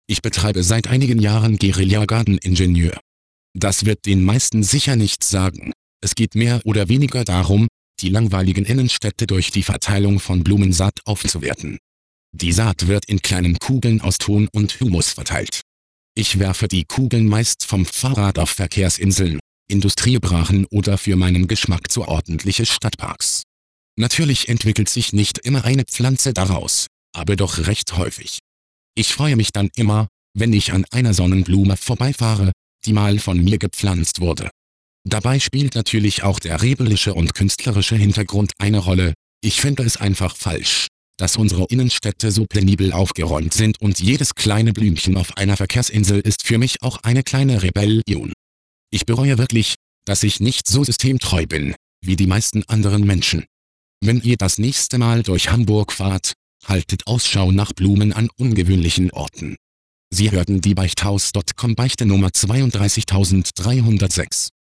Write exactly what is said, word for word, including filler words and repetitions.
Ich betreibe seit einigen Jahren Guerilla-Garteningenieur. Das wird den meisten sicher nichts sagen. Es geht mehr oder weniger darum, die langweiligen Innenstädte durch die Verteilung von Blumensaat aufzuwerten. Die Saat wird in kleinen Kugeln aus Ton und Humus verteilt. Ich werfe die Kugeln meist vom Fahrrad auf Verkehrsinseln, Industriebrachen oder für meinen Geschmack zu ordentliche Stadtparks. Natürlich entwickelt sich nicht immer eine Pflanze daraus, aber doch recht häufig. Ich freue mich dann immer, wenn ich an einer Sonnenblume vorbeifahre, die mal von mir gepflanzt wurde. Dabei spielt natürlich auch der rebellische und künstlerische Hintergrund eine Rolle. Ich finde es einfach falsch, dass unsere Innenstädte so penibel aufgeräumt sind und jedes kleine Blümchen auf einer Verkehrsinsel ist für mich auch eine kleine Rebellion. Ich bereue wirklich, dass ich nicht so systemtreu bin, wie die meisten anderen Menschen. Wenn ihr das nächste Mal durch Hamburg fahrt, haltet Ausschau nach Blumen an ungewöhnlichen Orten. Sie hörten die Beichthaus Punkt com Beichte Nummer zweiunddreißigtausenddreihundertsechs.